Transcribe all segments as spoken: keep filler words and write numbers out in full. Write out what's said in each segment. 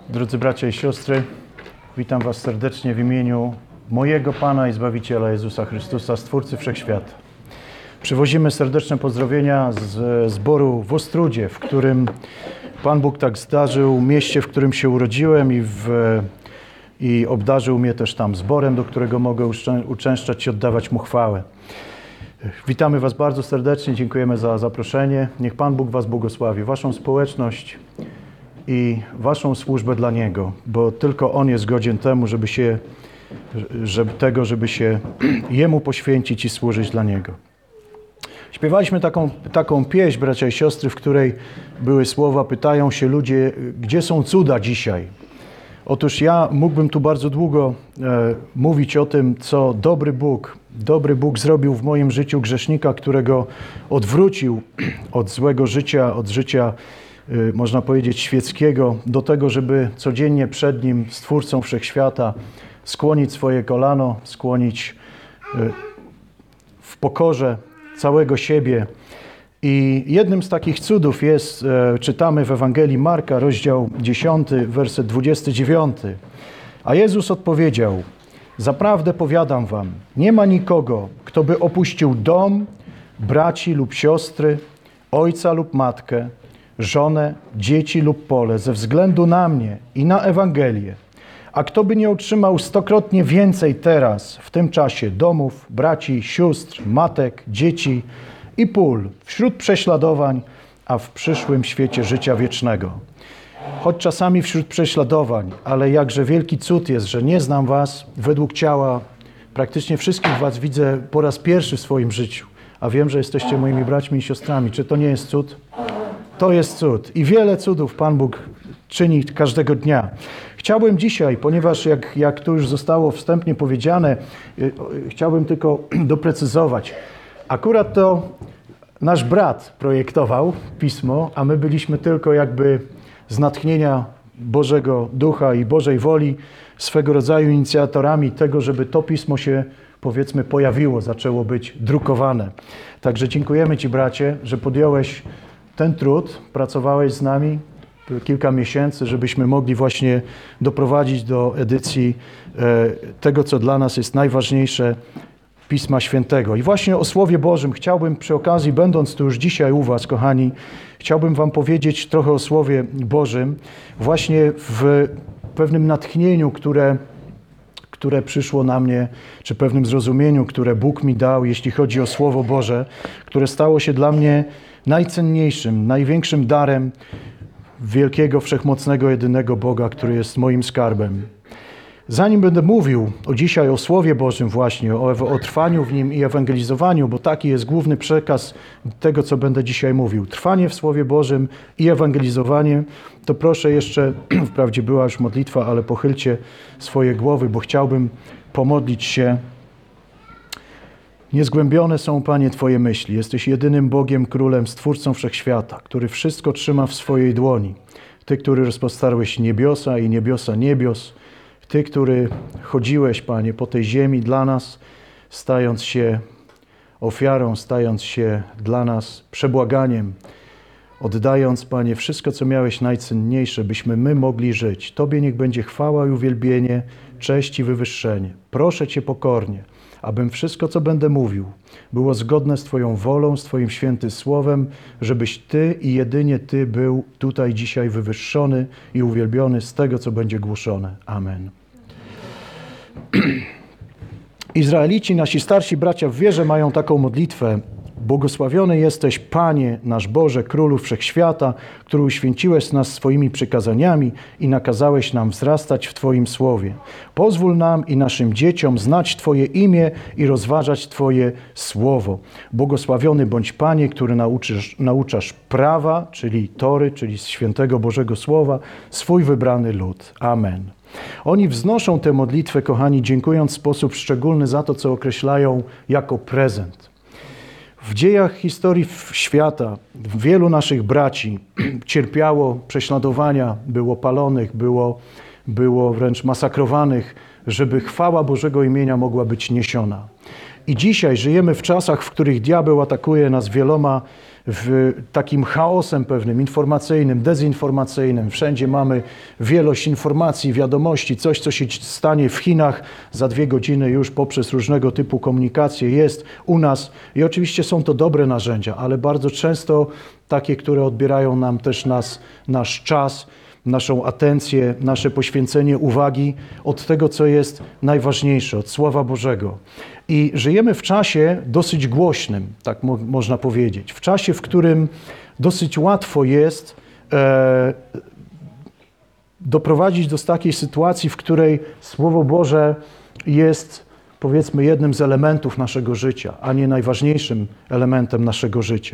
Drodzy bracia i siostry, witam Was serdecznie w imieniu mojego Pana i Zbawiciela Jezusa Chrystusa, Stwórcy Wszechświata. Przywozimy serdeczne pozdrowienia z zboru w Ostródzie, w którym Pan Bóg tak zdarzył, mieście, w którym się urodziłem i, w, i obdarzył mnie też tam zborem, do którego mogę uczęszczać i oddawać Mu chwałę. Witamy Was bardzo serdecznie, dziękujemy za zaproszenie. Niech Pan Bóg Was błogosławi, Waszą społeczność i Waszą służbę dla Niego, bo tylko On jest godzien temu, żeby się, żeby tego, żeby się Jemu poświęcić i służyć dla Niego. Śpiewaliśmy taką, taką pieśń, bracia i siostry, w której były słowa, pytają się ludzie, gdzie są cuda dzisiaj? Otóż ja mógłbym tu bardzo długo e, mówić o tym, co dobry Bóg, dobry Bóg zrobił w moim życiu grzesznika, którego odwrócił od złego życia, od życia, e, można powiedzieć, świeckiego, do tego, żeby codziennie przed Nim, Stwórcą Wszechświata, skłonić swoje kolano, skłonić e, w pokorze całego siebie. I jednym z takich cudów jest, e, czytamy w Ewangelii Marka, rozdział dziesiąty, werset dwudziesty dziewiąty. A Jezus odpowiedział: zaprawdę powiadam wam, nie ma nikogo, kto by opuścił dom, braci lub siostry, ojca lub matkę, żonę, dzieci lub pole ze względu na mnie i na Ewangelię. A kto by nie otrzymał stokrotnie więcej teraz, w tym czasie, domów, braci, sióstr, matek, dzieci i pól, wśród prześladowań, a w przyszłym świecie życia wiecznego. Choć czasami wśród prześladowań, ale jakże wielki cud jest, że nie znam was według ciała. Praktycznie wszystkich was widzę po raz pierwszy w swoim życiu, a wiem, że jesteście moimi braćmi i siostrami. Czy to nie jest cud? To jest cud. I wiele cudów Pan Bóg czyni każdego dnia. Chciałbym dzisiaj, ponieważ jak, jak to już zostało wstępnie powiedziane, chciałbym tylko doprecyzować. Akurat to nasz brat projektował pismo, a my byliśmy tylko jakby z natchnienia Bożego Ducha i Bożej woli swego rodzaju inicjatorami tego, żeby to pismo się, powiedzmy, pojawiło, zaczęło być drukowane. Także dziękujemy Ci, bracie, że podjąłeś ten trud, pracowałeś z nami kilka miesięcy, żebyśmy mogli właśnie doprowadzić do edycji tego, co dla nas jest najważniejsze, Pisma Świętego. I właśnie o Słowie Bożym chciałbym przy okazji, będąc tu już dzisiaj u was, kochani, chciałbym wam powiedzieć trochę o Słowie Bożym, właśnie w pewnym natchnieniu, które, które przyszło na mnie, czy pewnym zrozumieniu, które Bóg mi dał, jeśli chodzi o Słowo Boże, które stało się dla mnie najcenniejszym, największym darem wielkiego, wszechmocnego, jedynego Boga, który jest moim skarbem. Zanim będę mówił o dzisiaj o Słowie Bożym właśnie, o, o trwaniu w nim i ewangelizowaniu, bo taki jest główny przekaz tego, co będę dzisiaj mówił. Trwanie w Słowie Bożym i ewangelizowanie, to proszę jeszcze, wprawdzie była już modlitwa, ale pochylcie swoje głowy, bo chciałbym pomodlić się. Niezgłębione są, Panie, Twoje myśli. Jesteś jedynym Bogiem, Królem, Stwórcą Wszechświata, który wszystko trzyma w swojej dłoni. Ty, który rozpostarłeś niebiosa i niebiosa niebios, Ty, który chodziłeś, Panie, po tej ziemi dla nas, stając się ofiarą, stając się dla nas przebłaganiem, oddając, Panie, wszystko, co miałeś najcenniejsze, byśmy my mogli żyć. Tobie niech będzie chwała i uwielbienie, cześć i wywyższenie. Proszę Cię pokornie, abym wszystko, co będę mówił, było zgodne z Twoją wolą, z Twoim świętym słowem, żebyś Ty i jedynie Ty był tutaj dzisiaj wywyższony i uwielbiony z tego, co będzie głoszone. Amen. Izraelici, nasi starsi bracia w wierze mają taką modlitwę. Błogosławiony jesteś, Panie, nasz Boże, Królu Wszechświata, który uświęciłeś nas swoimi przykazaniami i nakazałeś nam wzrastać w Twoim Słowie. Pozwól nam i naszym dzieciom znać Twoje imię i rozważać Twoje Słowo. Błogosławiony bądź, Panie, który nauczysz, nauczasz prawa, czyli Tory, czyli świętego Bożego Słowa, swój wybrany lud. Amen. Oni wznoszą tę modlitwę, kochani, dziękując w sposób szczególny za to, co określają jako prezent. W dziejach historii świata wielu naszych braci cierpiało prześladowania, było palonych, było, było wręcz masakrowanych, żeby chwała Bożego imienia mogła być niesiona. I dzisiaj żyjemy w czasach, w których diabeł atakuje nas wieloma w takim chaosem pewnym, informacyjnym, dezinformacyjnym. Wszędzie mamy wielość informacji, wiadomości, coś, co się stanie w Chinach za dwie godziny już poprzez różnego typu komunikacje jest u nas. I oczywiście są to dobre narzędzia, ale bardzo często takie, które odbierają nam też nas, nasz czas, naszą atencję, nasze poświęcenie uwagi od tego, co jest najważniejsze, od Słowa Bożego. I żyjemy w czasie dosyć głośnym, tak mo- można powiedzieć. W czasie, w którym dosyć łatwo jest e, doprowadzić do takiej sytuacji, w której Słowo Boże jest, powiedzmy, jednym z elementów naszego życia, a nie najważniejszym elementem naszego życia.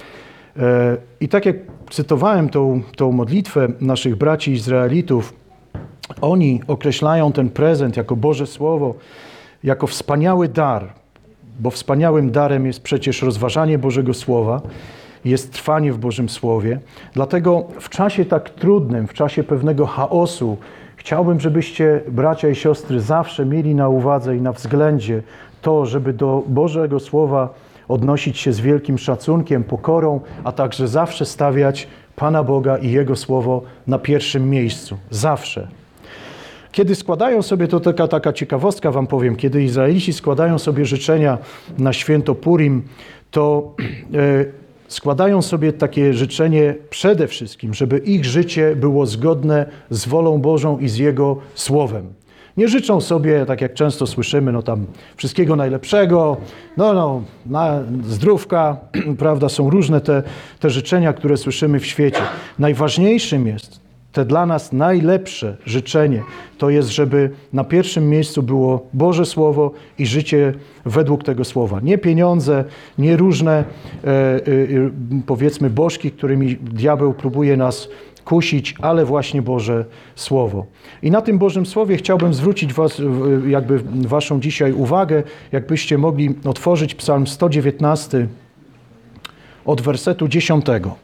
I tak jak cytowałem tą, tą modlitwę naszych braci Izraelitów, oni określają ten prezent jako Boże Słowo, jako wspaniały dar, bo wspaniałym darem jest przecież rozważanie Bożego Słowa, jest trwanie w Bożym Słowie. Dlatego w czasie tak trudnym, w czasie pewnego chaosu, chciałbym, żebyście, bracia i siostry, zawsze mieli na uwadze i na względzie to, żeby do Bożego Słowa odnosić się z wielkim szacunkiem, pokorą, a także zawsze stawiać Pana Boga i Jego Słowo na pierwszym miejscu. Zawsze. Kiedy składają sobie, to taka, taka ciekawostka wam powiem, kiedy Izraelici składają sobie życzenia na święto Purim, to e, składają sobie takie życzenie przede wszystkim, żeby ich życie było zgodne z wolą Bożą i z Jego Słowem. Nie życzą sobie, tak jak często słyszymy, no tam wszystkiego najlepszego, no, no, na zdrówka, prawda, są różne te, te życzenia, które słyszymy w świecie. Najważniejszym jest, te dla nas najlepsze życzenie, to jest, żeby na pierwszym miejscu było Boże Słowo i życie według tego Słowa. Nie pieniądze, nie różne, e, e, powiedzmy, bożki, którymi diabeł próbuje nas kusić, ale właśnie Boże Słowo. I na tym Bożym Słowie chciałbym zwrócić was, jakby waszą dzisiaj uwagę, jakbyście mogli otworzyć Psalm sto dziewiętnasty od wersetu dziesiątego.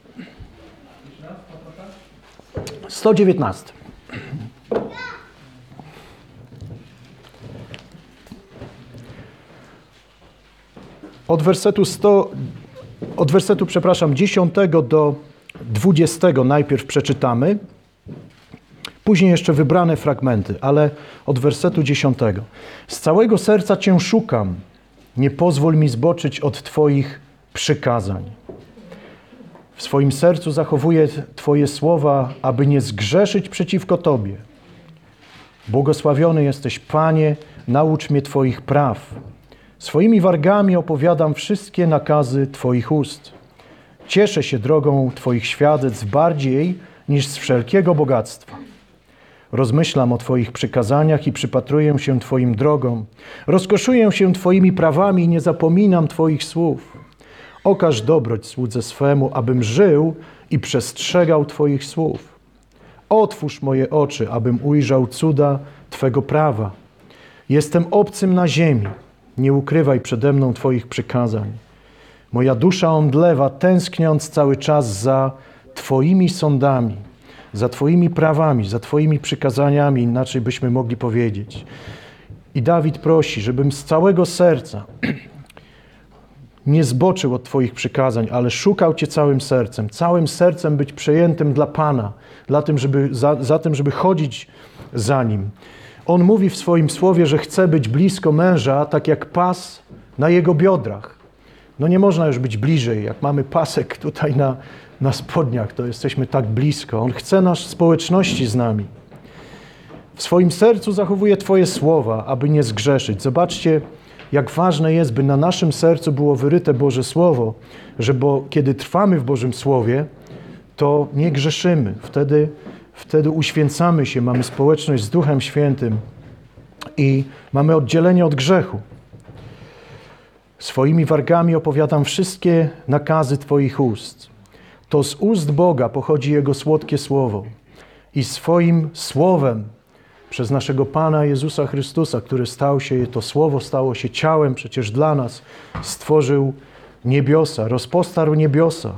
sto dziewiętnasty. Od wersetu sto, od wersetu, przepraszam, dziesiątego do dwudziestego najpierw przeczytamy, później jeszcze wybrane fragmenty, ale od wersetu dziesiątego. Z całego serca Cię szukam, nie pozwól mi zboczyć od Twoich przykazań. W swoim sercu zachowuję Twoje słowa, aby nie zgrzeszyć przeciwko Tobie. Błogosławiony jesteś, Panie, naucz mnie Twoich praw. Swoimi wargami opowiadam wszystkie nakazy Twoich ust. Cieszę się drogą Twoich świadectw bardziej niż z wszelkiego bogactwa. Rozmyślam o Twoich przykazaniach i przypatruję się Twoim drogom. Rozkoszuję się Twoimi prawami i nie zapominam Twoich słów. Okaż dobroć słudze swemu, abym żył i przestrzegał Twoich słów. Otwórz moje oczy, abym ujrzał cuda Twego prawa. Jestem obcym na ziemi. Nie ukrywaj przede mną Twoich przykazań. Moja dusza omdlewa, tęskniąc cały czas za Twoimi sądami, za Twoimi prawami, za Twoimi przykazaniami, inaczej byśmy mogli powiedzieć. I Dawid prosi, żebym z całego serca nie zboczył od Twoich przykazań, ale szukał Cię całym sercem, całym sercem być przejętym dla Pana, dla tym, żeby, za, za tym, żeby chodzić za Nim. On mówi w swoim słowie, że chce być blisko męża, tak jak pas na jego biodrach. No nie można już być bliżej. Jak mamy pasek tutaj na, na spodniach, to jesteśmy tak blisko. On chce nas społeczności z nami. W swoim sercu zachowuje Twoje słowa, aby nie zgrzeszyć. Zobaczcie, jak ważne jest, by na naszym sercu było wyryte Boże Słowo, że bo kiedy trwamy w Bożym Słowie, to nie grzeszymy. Wtedy, wtedy uświęcamy się, mamy społeczność z Duchem Świętym i mamy oddzielenie od grzechu. Swoimi wargami opowiadam wszystkie nakazy Twoich ust. To z ust Boga pochodzi Jego słodkie słowo. I swoim słowem przez naszego Pana Jezusa Chrystusa, który stał się, to słowo stało się ciałem przecież dla nas, stworzył niebiosa, rozpostarł niebiosa.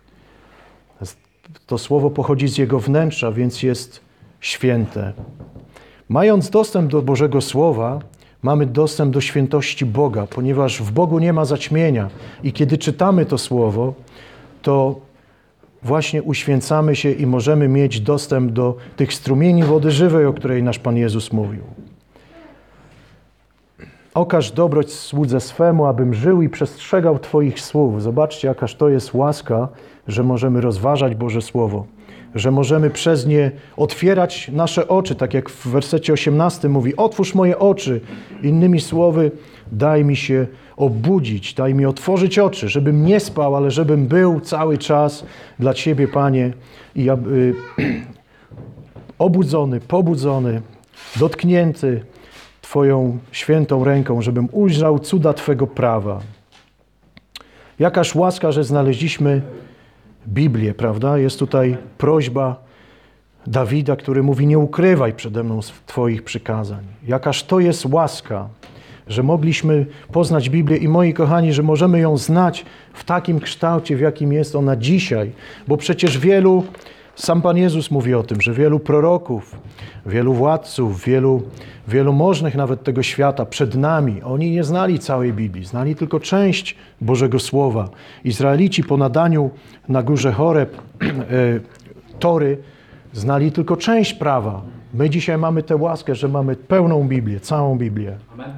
To słowo pochodzi z Jego wnętrza, więc jest święte. Mając dostęp do Bożego Słowa, mamy dostęp do świętości Boga, ponieważ w Bogu nie ma zaćmienia. I kiedy czytamy to Słowo, to właśnie uświęcamy się i możemy mieć dostęp do tych strumieni wody żywej, o której nasz Pan Jezus mówił. Okaż dobroć słudze swemu, abym żył i przestrzegał Twoich słów. Zobaczcie, jakaż to jest łaska, że możemy rozważać Boże Słowo, że możemy przez nie otwierać nasze oczy, tak jak w wersecie osiemnastym mówi, otwórz moje oczy. Innymi słowy, daj mi się obudzić, daj mi otworzyć oczy, żebym nie spał, ale żebym był cały czas dla Ciebie, Panie, i aby, obudzony, pobudzony, dotknięty Twoją świętą ręką, żebym ujrzał cuda Twego prawa. Jakaż łaska, że znaleźliśmy Biblię, prawda? Jest tutaj prośba Dawida, który mówi, nie ukrywaj przede mną Twoich przykazań. Jakaż to jest łaska, że mogliśmy poznać Biblię i moi kochani, że możemy ją znać w takim kształcie, w jakim jest ona dzisiaj, bo przecież wielu, sam Pan Jezus mówi o tym, że wielu proroków, wielu władców, wielu, wielu możnych nawet tego świata przed nami, oni nie znali całej Biblii, znali tylko część Bożego Słowa. Izraelici po nadaniu na górze Horeb e, Tory znali tylko część prawa. My dzisiaj mamy tę łaskę, że mamy pełną Biblię, całą Biblię. Amen.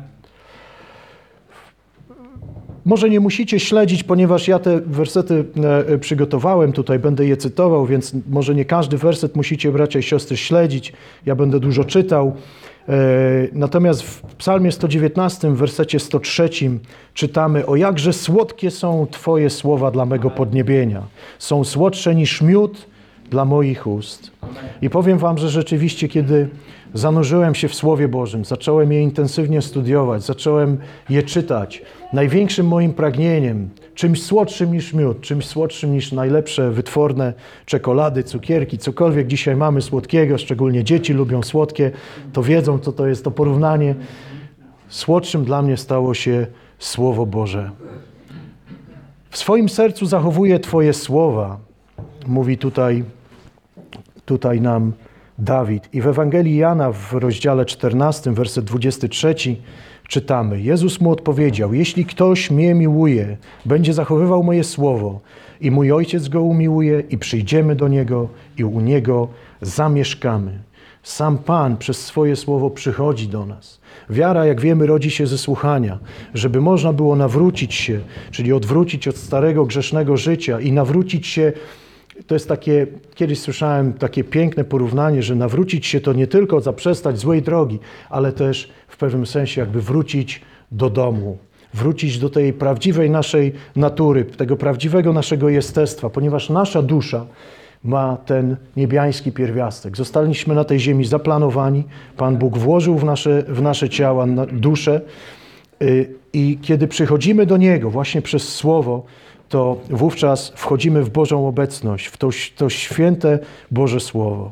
Może nie musicie śledzić, ponieważ ja te wersety przygotowałem, tutaj będę je cytował, więc może nie każdy werset musicie, bracia i siostry, śledzić. Ja będę dużo czytał. Natomiast w Psalmie sto dziewiętnastym, w wersecie sto trzecim czytamy: o jakże słodkie są Twoje słowa dla mego podniebienia. Są słodsze niż miód dla moich ust. I powiem wam, że rzeczywiście, kiedy zanurzyłem się w Słowie Bożym, zacząłem je intensywnie studiować, zacząłem je czytać, największym moim pragnieniem, czymś słodszym niż miód, czymś słodszym niż najlepsze, wytworne czekolady, cukierki, cokolwiek dzisiaj mamy słodkiego, szczególnie dzieci lubią słodkie, to wiedzą, co to jest to porównanie. Słodszym dla mnie stało się Słowo Boże. W swoim sercu zachowuję Twoje słowa, mówi tutaj, tutaj nam Dawid. I w Ewangelii Jana w rozdziale czternastym, werset dwudziesty trzeci czytamy: Jezus mu odpowiedział: jeśli ktoś mnie miłuje, będzie zachowywał moje słowo i mój Ojciec go umiłuje i przyjdziemy do Niego i u Niego zamieszkamy. Sam Pan przez swoje słowo przychodzi do nas. Wiara, jak wiemy, rodzi się ze słuchania. Żeby można było nawrócić się, czyli odwrócić od starego, grzesznego życia i nawrócić się. To jest takie, kiedyś słyszałem takie piękne porównanie, że nawrócić się to nie tylko zaprzestać złej drogi, ale też w pewnym sensie jakby wrócić do domu, wrócić do tej prawdziwej naszej natury, tego prawdziwego naszego jestestwa, ponieważ nasza dusza ma ten niebiański pierwiastek. Zostaliśmy na tej ziemi zaplanowani, Pan Bóg włożył w nasze, w nasze ciała duszę i kiedy przychodzimy do Niego właśnie przez Słowo, to wówczas wchodzimy w Bożą obecność, w to, to święte Boże Słowo.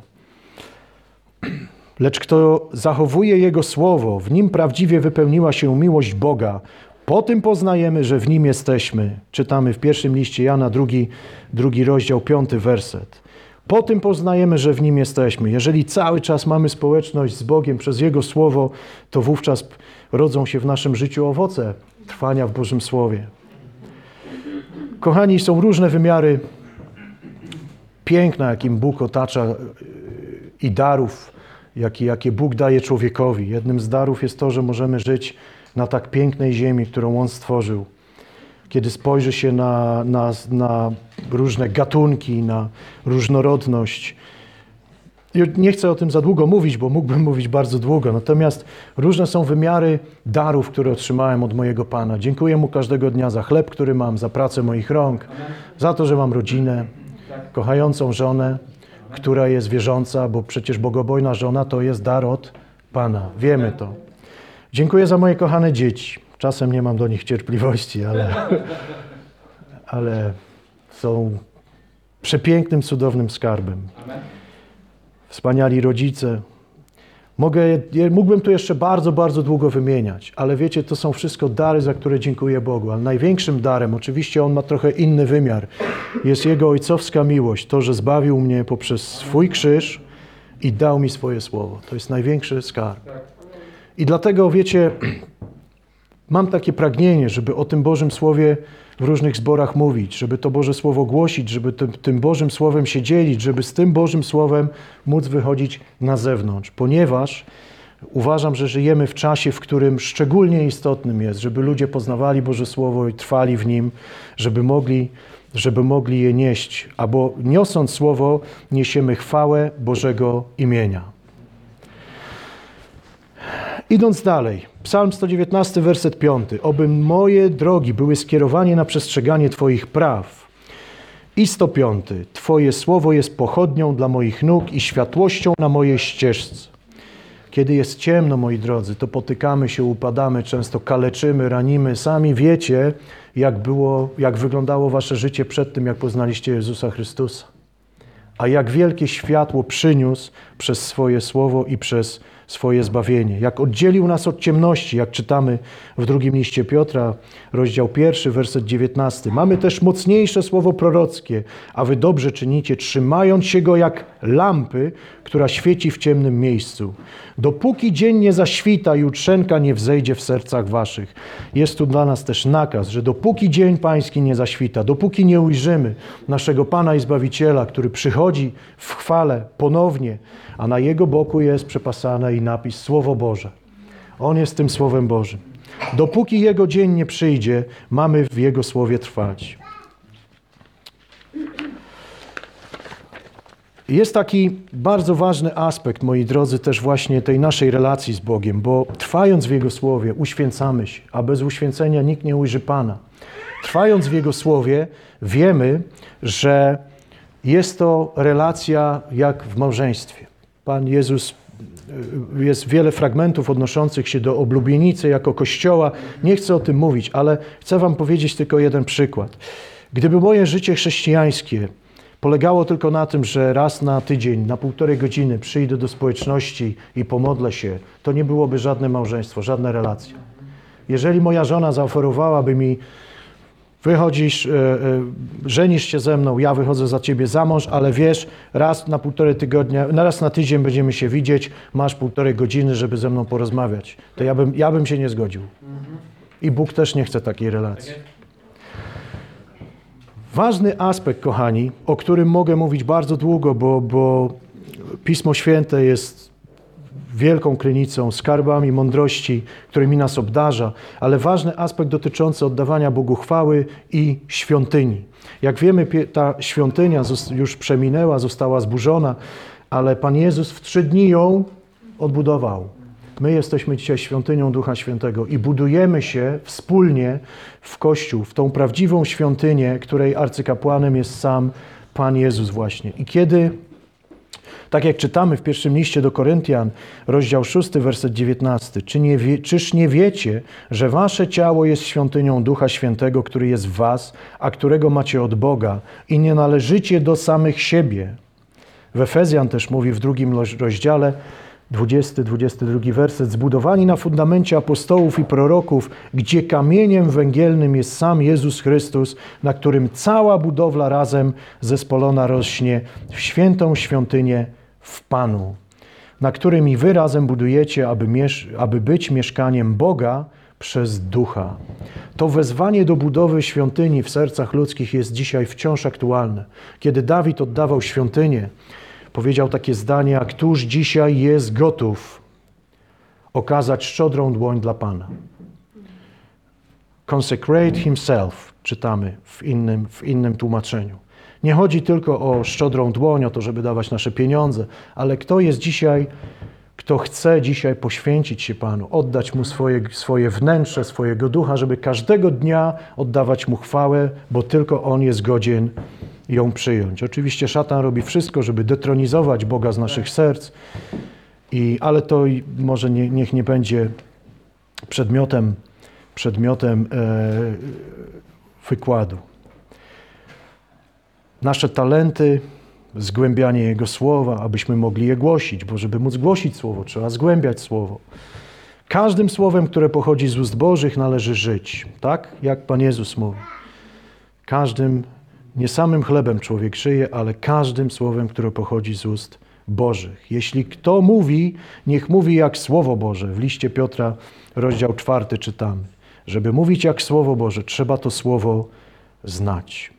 Lecz kto zachowuje Jego Słowo, w Nim prawdziwie wypełniła się miłość Boga. Po tym poznajemy, że w Nim jesteśmy. Czytamy w pierwszym liście Jana, drugi, drugi rozdział, piąty werset. Po tym poznajemy, że w Nim jesteśmy. Jeżeli cały czas mamy społeczność z Bogiem przez Jego Słowo, to wówczas rodzą się w naszym życiu owoce trwania w Bożym Słowie. Kochani, są różne wymiary piękna, jakim Bóg otacza, i darów, jakie, jakie Bóg daje człowiekowi. Jednym z darów jest to, że możemy żyć na tak pięknej ziemi, którą On stworzył. Kiedy spojrzy się na, na, na różne gatunki, na różnorodność. Nie chcę o tym za długo mówić, bo mógłbym mówić bardzo długo. Natomiast różne są wymiary darów, które otrzymałem od mojego Pana. Dziękuję Mu każdego dnia za chleb, który mam, za pracę moich rąk, za to, że mam rodzinę, kochającą żonę, która jest wierząca, bo przecież bogobojna żona to jest dar od Pana. Wiemy to. Dziękuję za moje kochane dzieci. Czasem nie mam do nich cierpliwości, ale, ale są przepięknym, cudownym skarbem. Wspaniali rodzice. Mogę, mógłbym tu jeszcze bardzo, bardzo długo wymieniać, ale wiecie, to są wszystko dary, za które dziękuję Bogu. Ale największym darem, oczywiście On ma trochę inny wymiar, jest Jego ojcowska miłość. To, że zbawił mnie poprzez swój krzyż i dał mi swoje słowo. To jest największy skarb. I dlatego, wiecie, mam takie pragnienie, żeby o tym Bożym Słowie w różnych zborach mówić, żeby to Boże Słowo głosić, żeby tym, tym Bożym Słowem się dzielić, żeby z tym Bożym Słowem móc wychodzić na zewnątrz, ponieważ uważam, że żyjemy w czasie, w którym szczególnie istotnym jest, żeby ludzie poznawali Boże Słowo i trwali w nim, żeby mogli, żeby mogli je nieść, albo niosąc Słowo niesiemy chwałę Bożego imienia. Idąc dalej, Psalm sto dziewiętnasty, werset piąty. Oby moje drogi były skierowane na przestrzeganie Twoich praw. I sto piąty. Twoje słowo jest pochodnią dla moich nóg i światłością na mojej ścieżce. Kiedy jest ciemno, moi drodzy, to potykamy się, upadamy, często kaleczymy, ranimy. Sami wiecie, jak było, jak wyglądało wasze życie przed tym, jak poznaliście Jezusa Chrystusa. A jak wielkie światło przyniósł przez swoje słowo i przez swoje zbawienie. Jak oddzielił nas od ciemności, jak czytamy w drugim liście Piotra, rozdział pierwszy, werset dziewiętnasty. Mamy też mocniejsze słowo prorockie, a wy dobrze czynicie, trzymając się go jak lampy, która świeci w ciemnym miejscu. Dopóki dzień nie zaświta, jutrzenka nie wzejdzie w sercach waszych. Jest tu dla nas też nakaz, że dopóki dzień pański nie zaświta, dopóki nie ujrzymy naszego Pana i Zbawiciela, który przychodzi w chwale ponownie, a na jego boku jest przepasane i napis Słowo Boże. On jest tym Słowem Bożym. Dopóki jego dzień nie przyjdzie, mamy w jego Słowie trwać. Jest taki bardzo ważny aspekt, moi drodzy, też właśnie tej naszej relacji z Bogiem, bo trwając w Jego Słowie uświęcamy się, a bez uświęcenia nikt nie ujrzy Pana. Trwając w Jego Słowie wiemy, że jest to relacja jak w małżeństwie. Pan Jezus, jest wiele fragmentów odnoszących się do oblubienicy jako Kościoła. Nie chcę o tym mówić, ale chcę wam powiedzieć tylko jeden przykład. Gdyby moje życie chrześcijańskie polegało tylko na tym, że raz na tydzień, na półtorej godziny przyjdę do społeczności i pomodlę się, to nie byłoby żadne małżeństwo, żadna relacja. Jeżeli moja żona zaoferowałaby mi, wychodzisz, yy, yy, żenisz się ze mną, ja wychodzę za ciebie za mąż, ale wiesz, raz na półtorej tygodnia, raz na tydzień będziemy się widzieć, masz półtorej godziny, żeby ze mną porozmawiać, to ja bym, ja bym się nie zgodził. I Bóg też nie chce takiej relacji. Ważny aspekt, kochani, o którym mogę mówić bardzo długo, bo, bo Pismo Święte jest wielką krynicą, skarbami mądrości, którymi nas obdarza, ale ważny aspekt dotyczący oddawania Bogu chwały i świątyni. Jak wiemy, ta świątynia już przeminęła, została zburzona, ale Pan Jezus w trzy dni ją odbudował. My jesteśmy dzisiaj świątynią Ducha Świętego i budujemy się wspólnie w Kościół, w tą prawdziwą świątynię, której arcykapłanem jest sam Pan Jezus właśnie. I kiedy, tak jak czytamy w pierwszym liście do Koryntian, rozdział szósty, werset dziewiętnasty, czy nie wie, czyż nie wiecie, że wasze ciało jest świątynią Ducha Świętego, który jest w was, a którego macie od Boga i nie należycie do samych siebie? W Efezjan też mówi w drugim rozdziale, dwudziesty, dwudziesty drugi werset, zbudowani na fundamencie apostołów i proroków, gdzie kamieniem węgielnym jest sam Jezus Chrystus, na którym cała budowla razem zespolona rośnie w świętą świątynię w Panu, na którym i wy razem budujecie, aby, miesz- aby być mieszkaniem Boga przez Ducha. To wezwanie do budowy świątyni w sercach ludzkich jest dzisiaj wciąż aktualne. Kiedy Dawid oddawał świątynię, powiedział takie zdanie, a któż dzisiaj jest gotów okazać szczodrą dłoń dla Pana? Consecrate himself, czytamy w innym, w innym tłumaczeniu. Nie chodzi tylko o szczodrą dłoń, o to, żeby dawać nasze pieniądze, ale kto jest dzisiaj, kto chce dzisiaj poświęcić się Panu, oddać Mu swoje, swoje wnętrze, swojego ducha, żeby każdego dnia oddawać Mu chwałę, bo tylko On jest godzien ją przyjąć. Oczywiście szatan robi wszystko, żeby detronizować Boga z naszych serc, i, ale to może nie, niech nie będzie przedmiotem, przedmiotem e, wykładu. Nasze talenty, zgłębianie Jego Słowa, abyśmy mogli je głosić, bo żeby móc głosić Słowo, trzeba zgłębiać Słowo. Każdym słowem, które pochodzi z ust Bożych, należy żyć. Tak? Jak Pan Jezus mówi. Każdym Nie samym chlebem człowiek żyje, ale każdym słowem, które pochodzi z ust Bożych. Jeśli kto mówi, niech mówi jak Słowo Boże. W liście Piotra, rozdział czwarty czytamy. Żeby mówić jak Słowo Boże, trzeba to Słowo znać.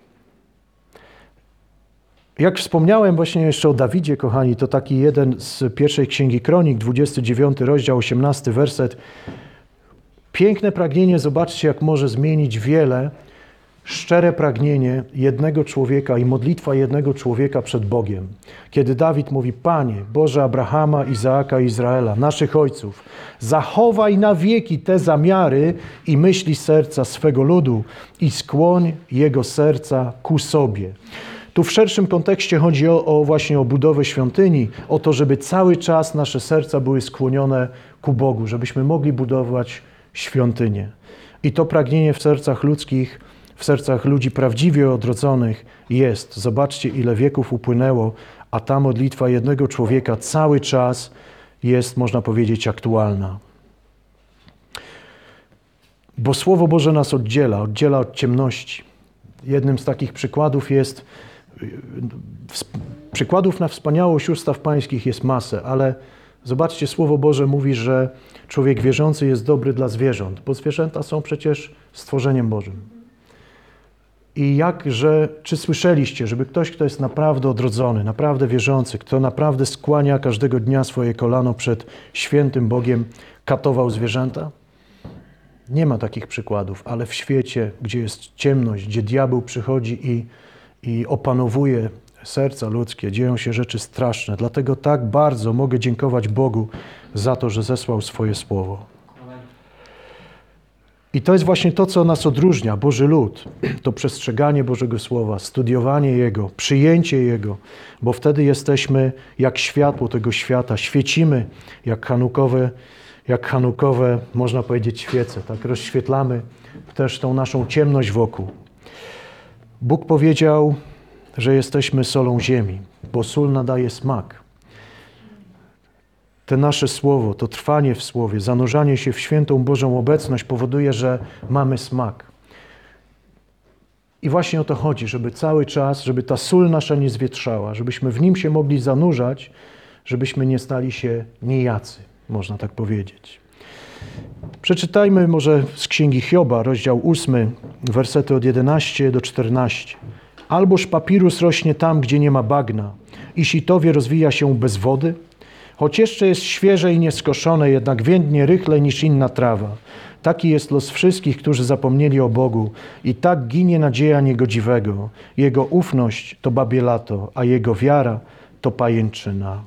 Jak wspomniałem właśnie jeszcze o Dawidzie, kochani, to taki jeden z pierwszej Księgi Kronik, dwudziesty dziewiąty rozdział, osiemnasty werset. Piękne pragnienie, zobaczcie, jak może zmienić wiele. Szczere pragnienie jednego człowieka i modlitwa jednego człowieka przed Bogiem. Kiedy Dawid mówi: Panie, Boże Abrahama, Izaaka i Izraela, naszych ojców, zachowaj na wieki te zamiary i myśli serca swego ludu i skłoń jego serca ku sobie. Tu w szerszym kontekście chodzi o, o właśnie o budowę świątyni, o to, żeby cały czas nasze serca były skłonione ku Bogu, żebyśmy mogli budować świątynię. I to pragnienie w sercach ludzkich, w sercach ludzi prawdziwie odrodzonych jest. Zobaczcie, ile wieków upłynęło, a ta modlitwa jednego człowieka cały czas jest, można powiedzieć, aktualna. Bo Słowo Boże nas oddziela, oddziela od ciemności. Jednym z takich przykładów jest, przykładów na wspaniałość ustaw pańskich jest masę, ale zobaczcie, Słowo Boże mówi, że człowiek wierzący jest dobry dla zwierząt, bo zwierzęta są przecież stworzeniem Bożym. I jakże, czy słyszeliście, żeby ktoś, kto jest naprawdę odrodzony, naprawdę wierzący, kto naprawdę skłania każdego dnia swoje kolano przed świętym Bogiem, katował zwierzęta? Nie ma takich przykładów, ale w świecie, gdzie jest ciemność, gdzie diabeł przychodzi i, i opanowuje serca ludzkie, dzieją się rzeczy straszne. Dlatego tak bardzo mogę dziękować Bogu za to, że zesłał swoje Słowo. I to jest właśnie to, co nas odróżnia, Boży lud. To przestrzeganie Bożego Słowa, studiowanie Jego, przyjęcie Jego, bo wtedy jesteśmy jak światło tego świata, świecimy jak chanukowe, jak chanukowe, można powiedzieć, świece. Tak rozświetlamy też tą naszą ciemność wokół. Bóg powiedział, że jesteśmy solą ziemi, bo sól nadaje smak. Te nasze słowo, to trwanie w słowie, zanurzanie się w świętą Bożą obecność powoduje, że mamy smak. I właśnie o to chodzi, żeby cały czas, żeby ta sól nasza nie zwietrzała, żebyśmy w nim się mogli zanurzać, żebyśmy nie stali się nijacy, można tak powiedzieć. Przeczytajmy może z Księgi Hioba, rozdział ósmy, wersety od jedenastego do czternastego. Alboż papirus rośnie tam, gdzie nie ma bagna i sitowie rozwija się bez wody, choć jeszcze jest świeże i nieskoszone, jednak więdnie rychlej niż inna trawa. Taki jest los wszystkich, którzy zapomnieli o Bogu i tak ginie nadzieja niegodziwego. Jego ufność to babie lato, a jego wiara to pajęczyna.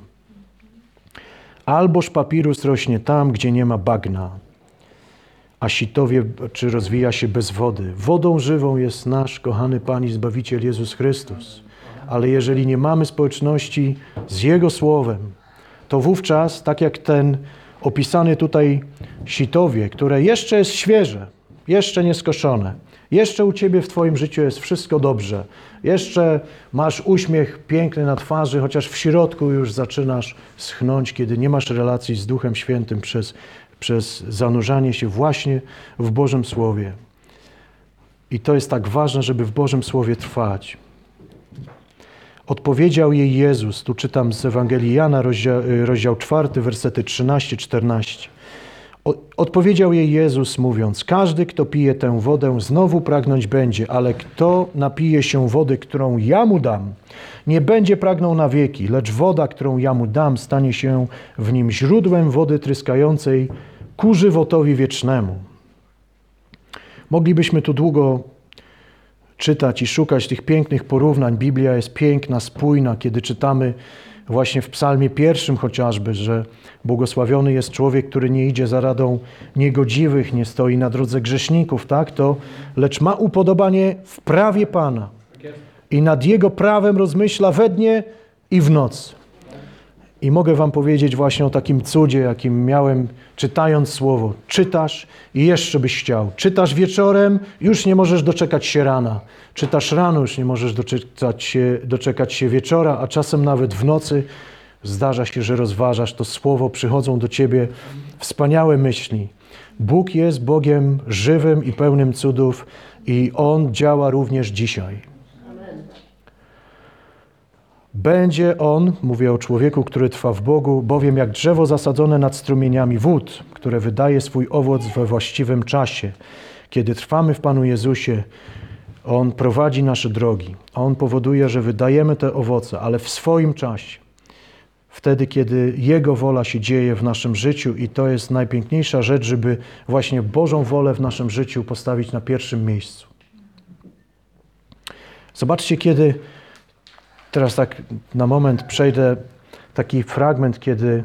Alboż papirus rośnie tam, gdzie nie ma bagna, a sitowie czy rozwija się bez wody. Wodą żywą jest nasz kochany Pan i Zbawiciel Jezus Chrystus. Ale jeżeli nie mamy społeczności z Jego Słowem, to wówczas, tak jak ten opisany tutaj sitowie, które jeszcze jest świeże, jeszcze nieskoszone, jeszcze u Ciebie w Twoim życiu jest wszystko dobrze, jeszcze masz uśmiech piękny na twarzy, chociaż w środku już zaczynasz schnąć, kiedy nie masz relacji z Duchem Świętym przez, przez zanurzanie się właśnie w Bożym Słowie. I to jest tak ważne, żeby w Bożym Słowie trwać. Odpowiedział jej Jezus, tu czytam z Ewangelii Jana, rozdział, rozdział czwarty, wersety trzynaście czternaście. Odpowiedział jej Jezus, mówiąc: każdy, kto pije tę wodę, znowu pragnąć będzie, ale kto napije się wody, którą ja mu dam, nie będzie pragnął na wieki, lecz woda, którą ja mu dam, stanie się w nim źródłem wody tryskającej ku żywotowi wiecznemu. Moglibyśmy tu długo czytać i szukać tych pięknych porównań. Biblia jest piękna, spójna, kiedy czytamy właśnie w psalmie pierwszym chociażby, że błogosławiony jest człowiek, który nie idzie za radą niegodziwych, nie stoi na drodze grzeszników, tak? To, lecz ma upodobanie w prawie Pana i nad Jego prawem rozmyśla we dnie i w nocy. I mogę wam powiedzieć właśnie o takim cudzie, jakim miałem czytając Słowo. Czytasz i jeszcze byś chciał. Czytasz wieczorem, już nie możesz doczekać się rana. Czytasz rano, już nie możesz doczekać się, doczekać się wieczora, a czasem nawet w nocy zdarza się, że rozważasz to Słowo, przychodzą do ciebie wspaniałe myśli. Bóg jest Bogiem żywym i pełnym cudów i On działa również dzisiaj. Będzie on, mówię o człowieku, który trwa w Bogu, bowiem jak drzewo zasadzone nad strumieniami wód, które wydaje swój owoc we właściwym czasie. Kiedy trwamy w Panu Jezusie, On prowadzi nasze drogi. On powoduje, że wydajemy te owoce, ale w swoim czasie. Wtedy, kiedy Jego wola się dzieje w naszym życiu i to jest najpiękniejsza rzecz, żeby właśnie Bożą wolę w naszym życiu postawić na pierwszym miejscu. Zobaczcie, kiedy, teraz tak na moment przejdę, taki fragment, kiedy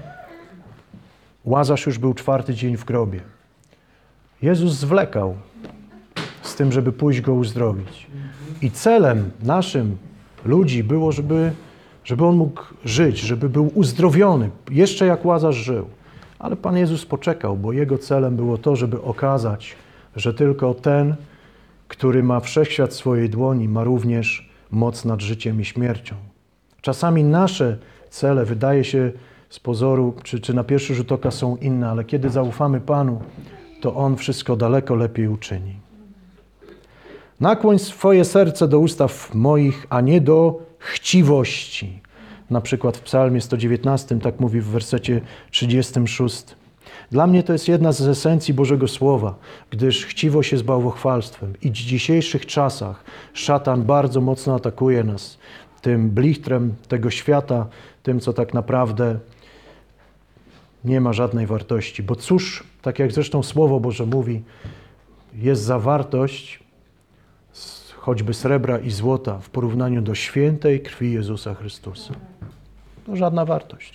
Łazarz już był czwarty dzień w grobie. Jezus zwlekał z tym, żeby pójść go uzdrowić. I celem naszym, ludzi, było, żeby, żeby on mógł żyć, żeby był uzdrowiony, jeszcze jak Łazarz żył. Ale Pan Jezus poczekał, bo jego celem było to, żeby okazać, że tylko ten, który ma wszechświat w swojej dłoni, ma również moc nad życiem i śmiercią. Czasami nasze cele, wydaje się z pozoru, czy, czy na pierwszy rzut oka są inne, ale kiedy zaufamy Panu, to On wszystko daleko lepiej uczyni. Nakłoń swoje serce do ustaw moich, a nie do chciwości. Na przykład w Psalmie sto dziewiętnastym, tak mówi w wersecie trzydziestym szóstym. Dla mnie to jest jedna z esencji Bożego Słowa, gdyż chciwość jest bałwochwalstwem i w dzisiejszych czasach szatan bardzo mocno atakuje nas tym blichtrem tego świata, tym, co tak naprawdę nie ma żadnej wartości. Bo cóż, tak jak zresztą Słowo Boże mówi, jest za wartość choćby srebra i złota w porównaniu do świętej krwi Jezusa Chrystusa. To żadna wartość.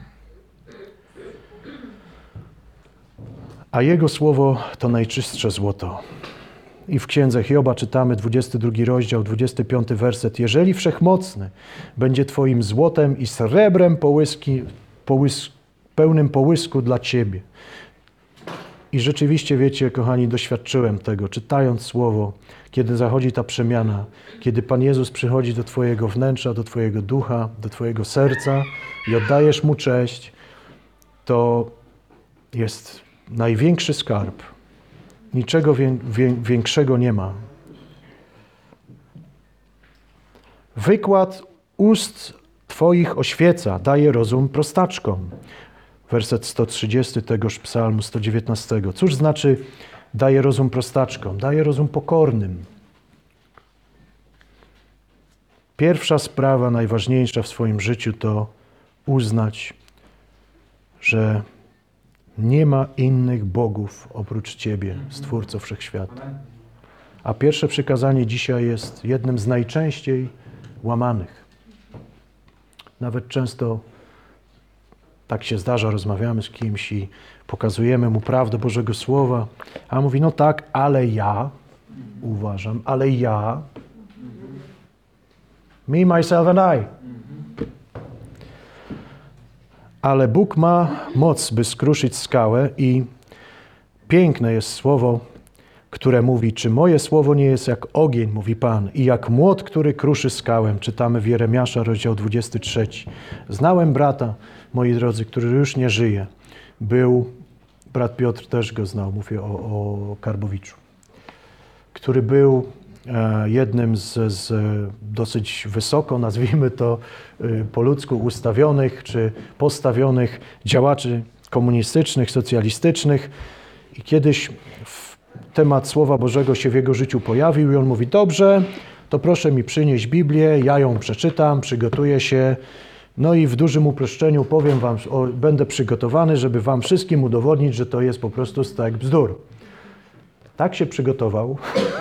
A Jego Słowo to najczystsze złoto. I w Księdze Hioba czytamy dwudziesty drugi rozdział, dwudziesty piąty werset. Jeżeli Wszechmocny będzie Twoim złotem i srebrem połyski, połys, pełnym połysku dla Ciebie. I rzeczywiście, wiecie, kochani, doświadczyłem tego, czytając Słowo, kiedy zachodzi ta przemiana, kiedy Pan Jezus przychodzi do Twojego wnętrza, do Twojego ducha, do Twojego serca i oddajesz Mu cześć, to jest największy skarb. Niczego wię, wię, większego nie ma. Wykład ust Twoich oświeca, daje rozum prostaczkom. Werset sto trzydziesty tegoż psalmu sto dziewiętnastego. Cóż znaczy daje rozum prostaczkom? Daje rozum pokornym. Pierwsza sprawa, najważniejsza w swoim życiu to uznać, że nie ma innych bogów oprócz Ciebie, Stwórco Wszechświata. A pierwsze przykazanie dzisiaj jest jednym z najczęściej łamanych. Nawet często tak się zdarza, rozmawiamy z kimś i pokazujemy mu prawdę Bożego Słowa, a on mówi, no tak, ale ja uważam, ale ja, me, myself and I. Ale Bóg ma moc, by skruszyć skałę i piękne jest słowo, które mówi, czy moje słowo nie jest jak ogień, mówi Pan, i jak młot, który kruszy skałę. Czytamy w Jeremiasza, rozdział dwudziesty trzeci. Znałem brata, moi drodzy, który już nie żyje. Był, brat Piotr też go znał, mówię o, o Karbowiczu, który był e, jednym z, z dosyć wysoko, nazwijmy to y, po ludzku, ustawionych czy postawionych działaczy komunistycznych, socjalistycznych. I kiedyś w temat Słowa Bożego się w jego życiu pojawił i on mówi, dobrze, to proszę mi przynieść Biblię, ja ją przeczytam, przygotuję się, no i w dużym uproszczeniu powiem wam, o, będę przygotowany, żeby wam wszystkim udowodnić, że to jest po prostu stek bzdur. Tak się przygotował,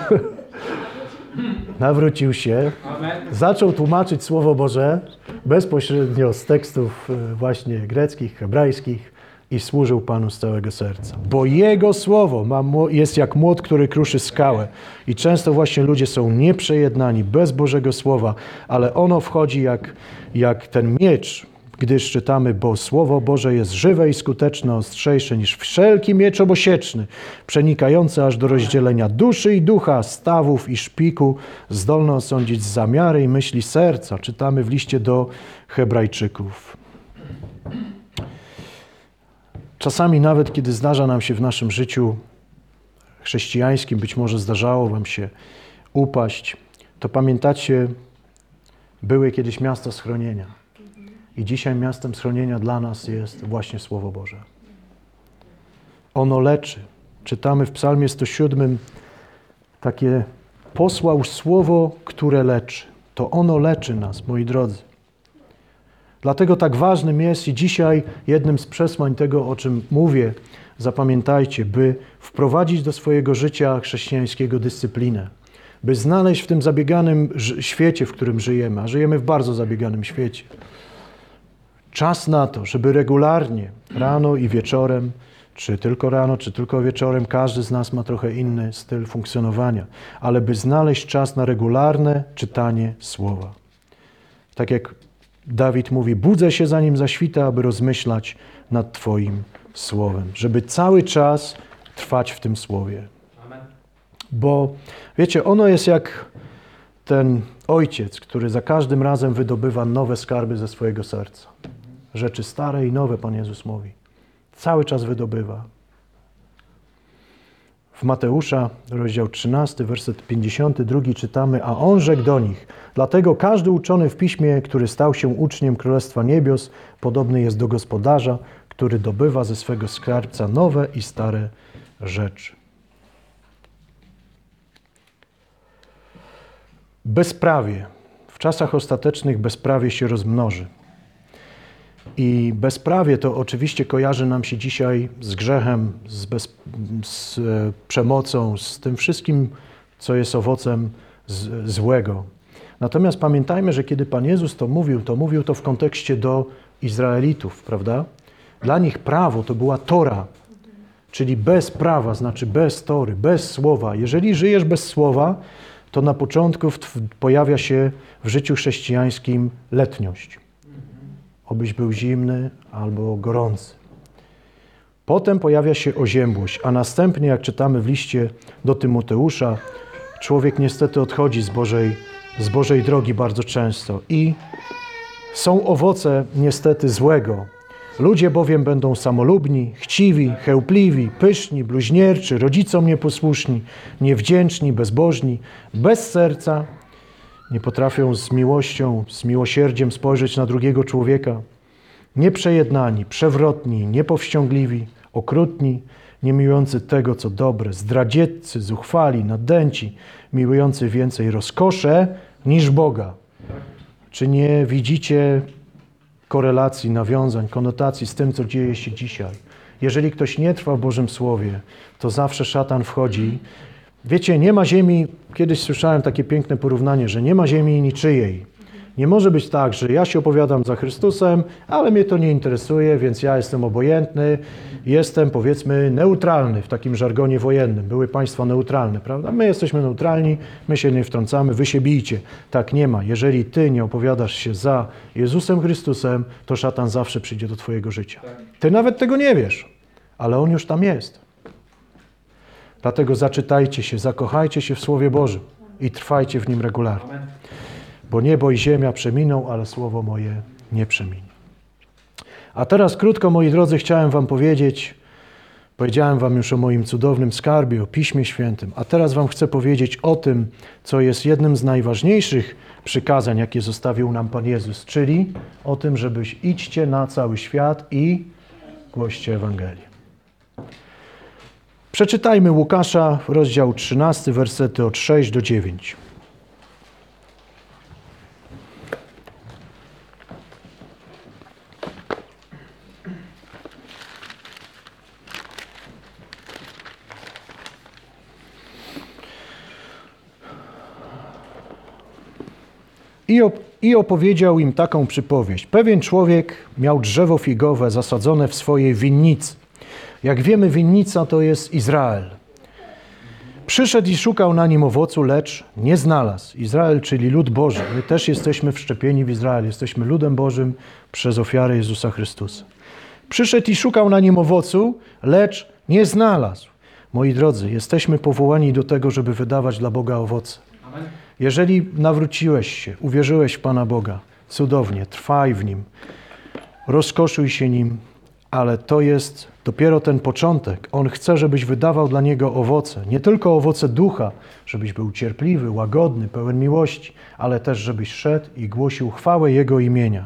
nawrócił się, zaczął tłumaczyć Słowo Boże bezpośrednio z tekstów właśnie greckich, hebrajskich, i służył Panu z całego serca. Bo Jego Słowo ma, jest jak młot, który kruszy skałę. I często właśnie ludzie są nieprzejednani bez Bożego Słowa, ale ono wchodzi jak, jak ten miecz, gdyż czytamy, bo Słowo Boże jest żywe i skuteczne, ostrzejsze niż wszelki miecz obosieczny, przenikający aż do rozdzielenia duszy i ducha, stawów i szpiku, zdolny osądzić zamiary i myśli serca. Czytamy w liście do Hebrajczyków. Czasami nawet, kiedy zdarza nam się w naszym życiu chrześcijańskim, być może zdarzało wam się upaść, to pamiętacie były kiedyś miasta schronienia. I dzisiaj miastem schronienia dla nas jest właśnie Słowo Boże. Ono leczy. Czytamy w Psalmie sto siódmym takie: posłał słowo, które leczy. To ono leczy nas, moi drodzy. Dlatego tak ważnym jest i dzisiaj jednym z przesłań tego, o czym mówię, zapamiętajcie, by wprowadzić do swojego życia chrześcijańskiego dyscyplinę. By znaleźć w tym zabieganym świecie, w którym żyjemy, a żyjemy w bardzo zabieganym świecie, czas na to, żeby regularnie, rano i wieczorem, czy tylko rano, czy tylko wieczorem, każdy z nas ma trochę inny styl funkcjonowania, ale by znaleźć czas na regularne czytanie Słowa. Tak jak Dawid mówi, budzę się zanim zaświta, aby rozmyślać nad Twoim Słowem, żeby cały czas trwać w tym Słowie. Amen. Bo wiecie, ono jest jak ten ojciec, który za każdym razem wydobywa nowe skarby ze swojego serca. Rzeczy stare i nowe, Pan Jezus mówi. Cały czas wydobywa. W Mateusza, rozdział trzynasty, werset pięćdziesiąty drugi czytamy, a on rzekł do nich, dlatego każdy uczony w Piśmie, który stał się uczniem Królestwa Niebios, podobny jest do gospodarza, który dobywa ze swego skarbca nowe i stare rzeczy. Bezprawie. W czasach ostatecznych bezprawie się rozmnoży. I bezprawie to oczywiście kojarzy nam się dzisiaj z grzechem, z, bez, z e, przemocą, z tym wszystkim, co jest owocem z, złego. Natomiast pamiętajmy, że kiedy Pan Jezus to mówił, to mówił to w kontekście do Izraelitów, prawda? Dla nich prawo to była Tora, czyli bez prawa, znaczy bez Tory, bez słowa. Jeżeli żyjesz bez słowa, to na początku w, pojawia się w życiu chrześcijańskim letniość. Obyś był zimny albo gorący. Potem pojawia się oziębłość, a następnie, jak czytamy w liście do Tymoteusza, człowiek niestety odchodzi z Bożej, z Bożej drogi bardzo często i są owoce niestety złego. Ludzie bowiem będą samolubni, chciwi, chełpliwi, pyszni, bluźnierczy, rodzicom nieposłuszni, niewdzięczni, bezbożni, bez serca, nie potrafią z miłością, z miłosierdziem spojrzeć na drugiego człowieka, nieprzejednani, przewrotni, niepowściągliwi, okrutni, nie miłujący tego, co dobre, zdradzieccy, zuchwali, nadęci, miłujący więcej rozkosze niż Boga. Czy nie widzicie korelacji, nawiązań, konotacji z tym, co dzieje się dzisiaj? Jeżeli ktoś nie trwa w Bożym Słowie, to zawsze szatan wchodzi. Wiecie, nie ma ziemi, kiedyś słyszałem takie piękne porównanie, że nie ma ziemi niczyjej. Nie może być tak, że ja się opowiadam za Chrystusem, ale mnie to nie interesuje, więc ja jestem obojętny, jestem powiedzmy neutralny w takim żargonie wojennym. Były państwa neutralne, prawda? My jesteśmy neutralni, my się nie wtrącamy, wy się bijcie. Tak nie ma. Jeżeli ty nie opowiadasz się za Jezusem Chrystusem, to szatan zawsze przyjdzie do twojego życia. Ty nawet tego nie wiesz, ale on już tam jest. Dlatego zaczytajcie się, zakochajcie się w Słowie Bożym i trwajcie w nim regularnie. Bo niebo i ziemia przeminą, ale słowo moje nie przeminie. A teraz krótko, moi drodzy, chciałem wam powiedzieć, powiedziałem wam już o moim cudownym skarbie, o Piśmie Świętym, a teraz wam chcę powiedzieć o tym, co jest jednym z najważniejszych przykazań, jakie zostawił nam Pan Jezus, czyli o tym, żebyś idźcie na cały świat i głoście Ewangelię. Przeczytajmy Łukasza, rozdział trzynasty, wersety od szóstego do dziewiątego. I, op- I opowiedział im taką przypowieść. Pewien człowiek miał drzewo figowe zasadzone w swojej winnicy. Jak wiemy, winnica to jest Izrael. Przyszedł i szukał na nim owocu, lecz nie znalazł. Izrael, czyli lud Boży. My też jesteśmy wszczepieni w Izrael. Jesteśmy ludem Bożym przez ofiarę Jezusa Chrystusa. Przyszedł i szukał na nim owocu, lecz nie znalazł. Moi drodzy, jesteśmy powołani do tego, żeby wydawać dla Boga owoce. Amen. Jeżeli nawróciłeś się, uwierzyłeś w Pana Boga, cudownie, trwaj w Nim, rozkoszuj się Nim, ale to jest Dopiero ten początek. On chce, żebyś wydawał dla Niego owoce. Nie tylko owoce ducha, żebyś był cierpliwy, łagodny, pełen miłości, ale też żebyś szedł i głosił chwałę Jego imienia.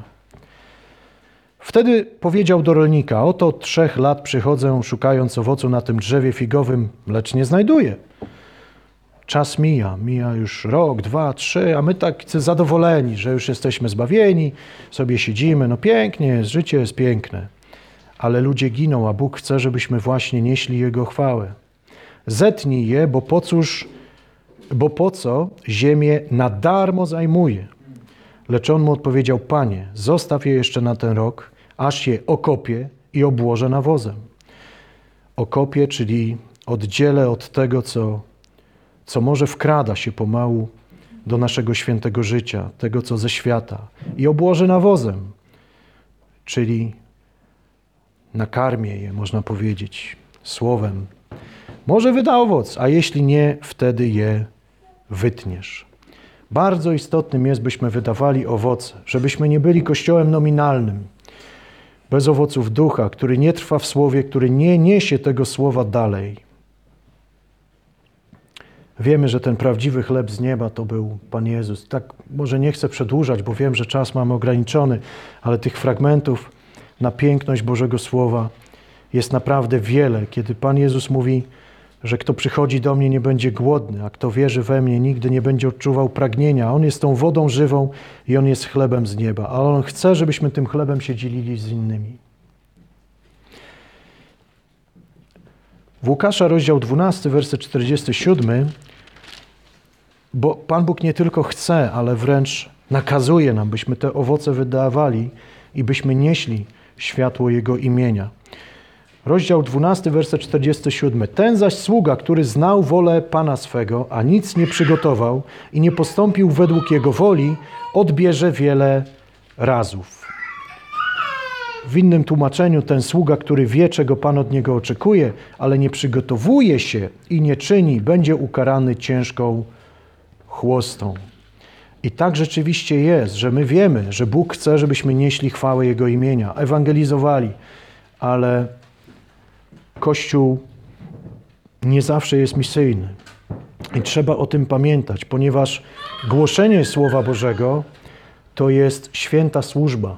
Wtedy powiedział do rolnika: oto od trzech lat przychodzę, szukając owocu na tym drzewie figowym, lecz nie znajduję. Czas mija, mija już rok, dwa, trzy, a my tak zadowoleni, że już jesteśmy zbawieni, sobie siedzimy, no pięknie jest, życie jest piękne. Ale ludzie giną, a Bóg chce, żebyśmy właśnie nieśli Jego chwałę. Zetnij je, bo po cóż, bo po co ziemię na darmo zajmuje? Lecz on mu odpowiedział: Panie, zostaw je jeszcze na ten rok, aż je okopię i obłożę nawozem. Okopię, czyli oddzielę od tego, co, co może wkrada się pomału do naszego świętego życia, tego, co ze świata, i obłożę nawozem, czyli nakarmię je, można powiedzieć, słowem. Może wyda owoc, a jeśli nie, wtedy je wytniesz. Bardzo istotnym jest, byśmy wydawali owoce, żebyśmy nie byli kościołem nominalnym, bez owoców ducha, który nie trwa w słowie, który nie niesie tego słowa dalej. Wiemy, że ten prawdziwy chleb z nieba to był Pan Jezus. Tak, może nie chcę przedłużać, bo wiem, że czas mamy ograniczony, ale tych fragmentów na piękność Bożego Słowa jest naprawdę wiele, kiedy Pan Jezus mówi, że kto przychodzi do mnie, nie będzie głodny, a kto wierzy we mnie, nigdy nie będzie odczuwał pragnienia. On jest tą wodą żywą i On jest chlebem z nieba, ale On chce, żebyśmy tym chlebem się dzielili z innymi. W Łukasza, rozdział dwunasty, werset czterdziesty siódmy, bo Pan Bóg nie tylko chce, ale wręcz nakazuje nam, byśmy te owoce wydawali i byśmy nieśli światło Jego imienia. Rozdział dwunasty, werset czterdziesty siódmy. Ten zaś sługa, który znał wolę Pana swego, a nic nie przygotował i nie postąpił według Jego woli, odbierze wiele razów. W innym tłumaczeniu ten sługa, który wie, czego Pan od niego oczekuje, ale nie przygotowuje się i nie czyni, będzie ukarany ciężką chłostą. I tak rzeczywiście jest, że my wiemy, że Bóg chce, żebyśmy nieśli chwałę Jego imienia, ewangelizowali, ale Kościół nie zawsze jest misyjny. I trzeba o tym pamiętać, ponieważ głoszenie Słowa Bożego to jest święta służba.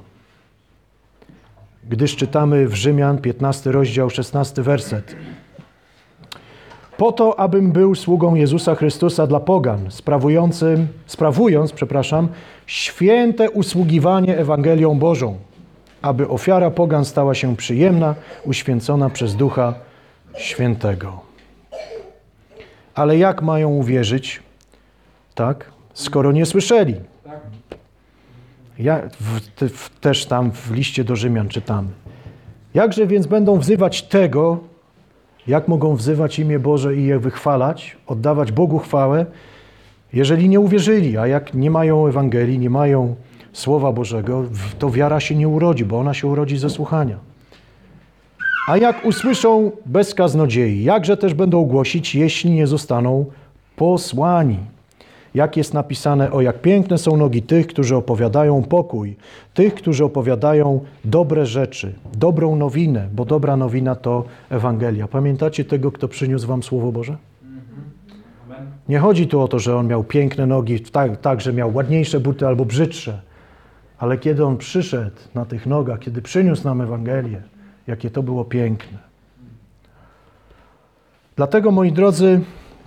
Gdyż czytamy w Rzymian, piętnasty rozdział, szesnasty werset. Po to, abym był sługą Jezusa Chrystusa dla pogan, sprawującym, sprawując, przepraszam, święte usługiwanie Ewangelią Bożą, aby ofiara pogan stała się przyjemna, uświęcona przez Ducha Świętego. Ale jak mają uwierzyć, tak, skoro nie słyszeli? Ja, w, w, też tam w liście do Rzymian czytamy. Jakże więc będą wzywać tego, jak mogą wzywać imię Boże i je wychwalać, oddawać Bogu chwałę, jeżeli nie uwierzyli, a jak nie mają Ewangelii, nie mają Słowa Bożego, to wiara się nie urodzi, bo ona się urodzi ze słuchania. A jak usłyszą bez kaznodziei, jakże też będą głosić, jeśli nie zostaną posłani? Jak jest napisane, o jak piękne są nogi tych, którzy opowiadają pokój, tych, którzy opowiadają dobre rzeczy, dobrą nowinę, bo dobra nowina to Ewangelia. Pamiętacie tego, kto przyniósł wam Słowo Boże? Nie chodzi tu o to, że on miał piękne nogi, tak, tak, że miał ładniejsze buty albo brzydsze, ale kiedy on przyszedł na tych nogach, kiedy przyniósł nam Ewangelię, jakie to było piękne. Dlatego, moi drodzy,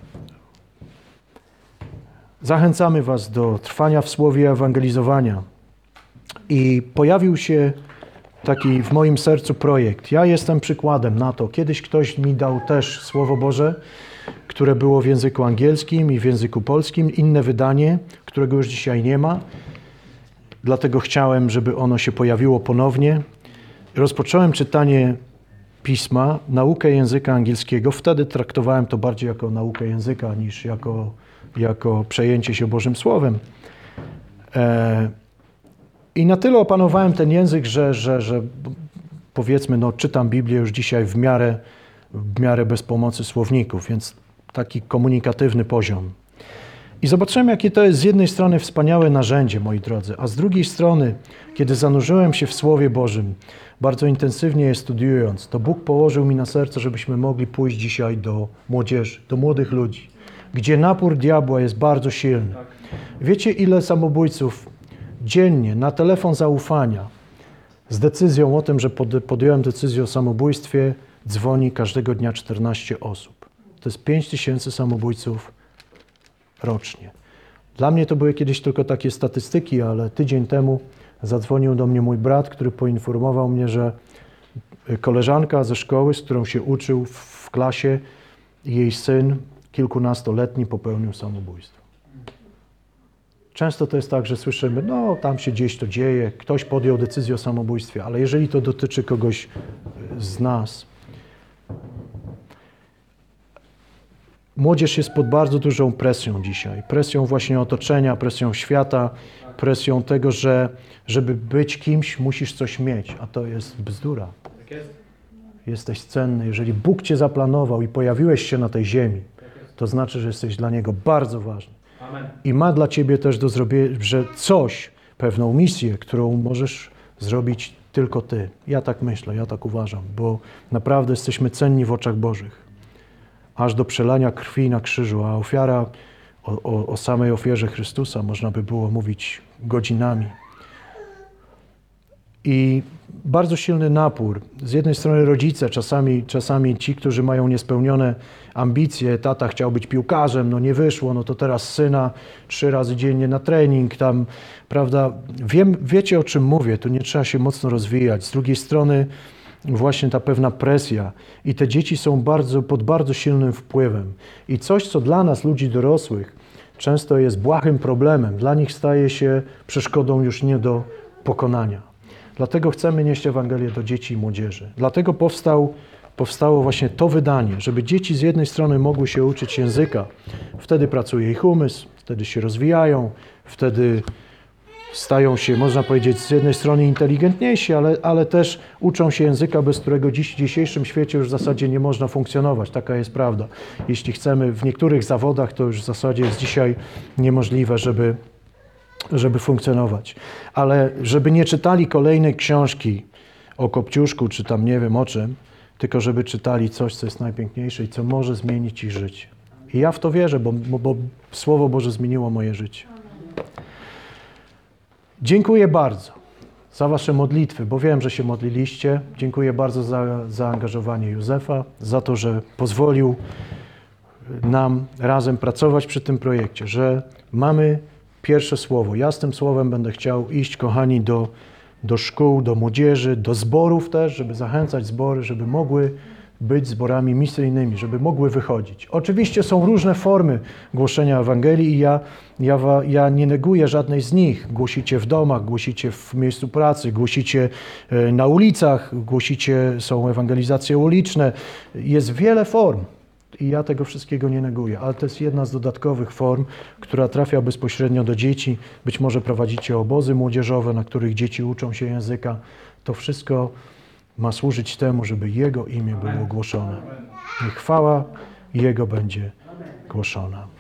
zachęcamy was do trwania w słowie ewangelizowania. I pojawił się taki w moim sercu projekt. Ja jestem przykładem na to. Kiedyś ktoś mi dał też Słowo Boże, które było w języku angielskim i w języku polskim, inne wydanie, którego już dzisiaj nie ma. Dlatego chciałem, żeby ono się pojawiło ponownie. Rozpocząłem czytanie Pisma, naukę języka angielskiego. Wtedy traktowałem to bardziej jako naukę języka niż jako, jako przejęcie się Bożym Słowem. E, I na tyle opanowałem ten język, że, że, że powiedzmy, no, czytam Biblię już dzisiaj w miarę, w miarę bez pomocy słowników, więc taki komunikatywny poziom. I zobaczyłem, jakie to jest z jednej strony wspaniałe narzędzie, moi drodzy, a z drugiej strony, kiedy zanurzyłem się w Słowie Bożym, bardzo intensywnie je studiując, to Bóg położył mi na serce, żebyśmy mogli pójść dzisiaj do młodzieży, do młodych ludzi, gdzie napór diabła jest bardzo silny. Wiecie, ile samobójców dziennie na telefon zaufania z decyzją o tym, że podjąłem decyzję o samobójstwie, dzwoni każdego dnia czternaście osób. To jest pięć tysięcy samobójców rocznie. Dla mnie to były kiedyś tylko takie statystyki, ale tydzień temu zadzwonił do mnie mój brat, który poinformował mnie, że koleżanka ze szkoły, z którą się uczył w klasie, jej syn kilkunastoletni popełnił samobójstwo. Często to jest tak, że słyszymy, no tam się gdzieś to dzieje, ktoś podjął decyzję o samobójstwie, ale jeżeli to dotyczy kogoś z nas, młodzież jest pod bardzo dużą presją dzisiaj. Presją właśnie otoczenia, presją świata, presją tego, że żeby być kimś, musisz coś mieć, a to jest bzdura. Jesteś cenny. Jeżeli Bóg cię zaplanował i pojawiłeś się na tej ziemi, to znaczy, że jesteś dla Niego bardzo ważny. I ma dla ciebie też do zrobienia, że coś, pewną misję, którą możesz zrobić tylko ty. Ja tak myślę, ja tak uważam, bo naprawdę jesteśmy cenni w oczach Bożych. Aż do przelania krwi na krzyżu, a ofiara, o, o, o samej ofierze Chrystusa można by było mówić godzinami. I bardzo silny napór. Z jednej strony rodzice, czasami, czasami ci, którzy mają niespełnione ambicje, tata chciał być piłkarzem, no nie wyszło, no to teraz syna trzy razy dziennie na trening, tam, prawda, Wiem, wiecie o czym mówię, tu nie trzeba się mocno rozwijać. Z drugiej strony właśnie ta pewna presja i te dzieci są bardzo, pod bardzo silnym wpływem. I coś, co dla nas, ludzi dorosłych, często jest błahym problemem, dla nich staje się przeszkodą już nie do pokonania. Dlatego chcemy nieść Ewangelię do dzieci i młodzieży. Dlatego powstał, powstało właśnie to wydanie, żeby dzieci z jednej strony mogły się uczyć języka. Wtedy pracuje ich umysł, wtedy się rozwijają, wtedy stają się, można powiedzieć, z jednej strony inteligentniejsi, ale, ale też uczą się języka, bez którego dziś, w dzisiejszym świecie już w zasadzie nie można funkcjonować. Taka jest prawda. Jeśli chcemy w niektórych zawodach, to już w zasadzie jest dzisiaj niemożliwe, żeby żeby funkcjonować. Ale żeby nie czytali kolejnej książki o Kopciuszku, czy tam nie wiem o czym, tylko żeby czytali coś, co jest najpiękniejsze i co może zmienić ich życie. I ja w to wierzę, bo, bo, bo Słowo Boże zmieniło moje życie. Dziękuję bardzo za wasze modlitwy, bo wiem, że się modliliście. Dziękuję bardzo za zaangażowanie Józefa, za to, że pozwolił nam razem pracować przy tym projekcie, że mamy pierwsze słowo. Ja z tym słowem będę chciał iść, kochani, do, do szkół, do młodzieży, do zborów też, żeby zachęcać zbory, żeby mogły być zborami misyjnymi, żeby mogły wychodzić. Oczywiście są różne formy głoszenia Ewangelii i ja, ja, ja nie neguję żadnej z nich. Głosicie w domach, głosicie w miejscu pracy, głosicie na ulicach, głosicie, są ewangelizacje uliczne. Jest wiele form. I ja tego wszystkiego nie neguję, ale to jest jedna z dodatkowych form, która trafia bezpośrednio do dzieci. Być może prowadzicie obozy młodzieżowe, na których dzieci uczą się języka. To wszystko ma służyć temu, żeby Jego imię było głoszone. Niech chwała Jego będzie głoszona.